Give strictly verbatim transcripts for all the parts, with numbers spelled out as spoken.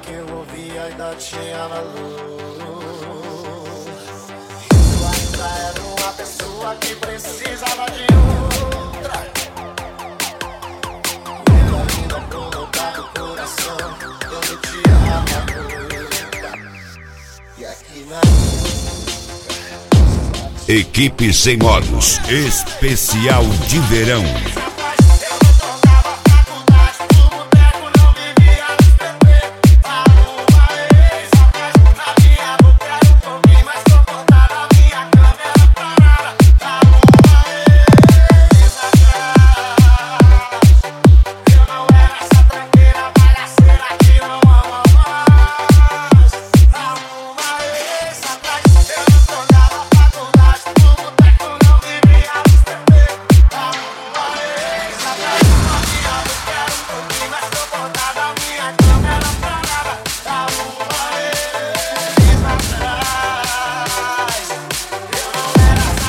que eu ouvia ainda tinha valor. Eu ainda era uma pessoa que precisava de outra. Eu ainda colocava o coração quando te amava. E aqui na Equipe Sem Modos, especial de verão.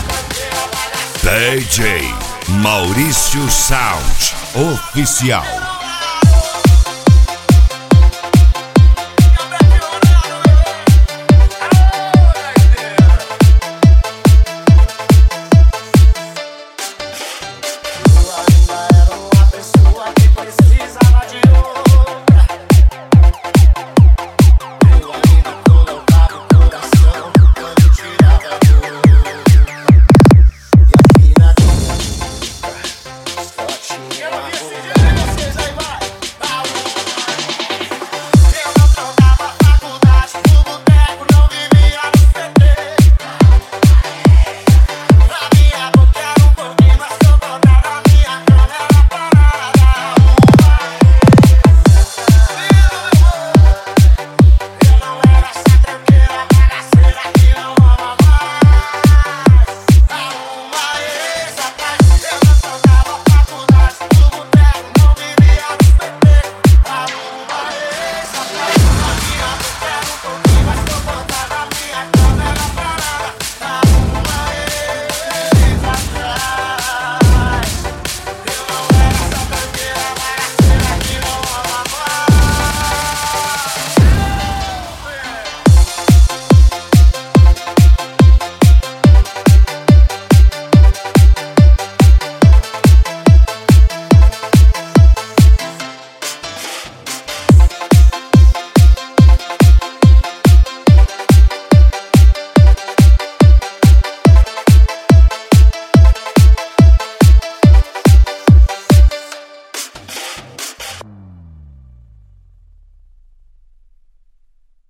D J Maurício Sound Oficial.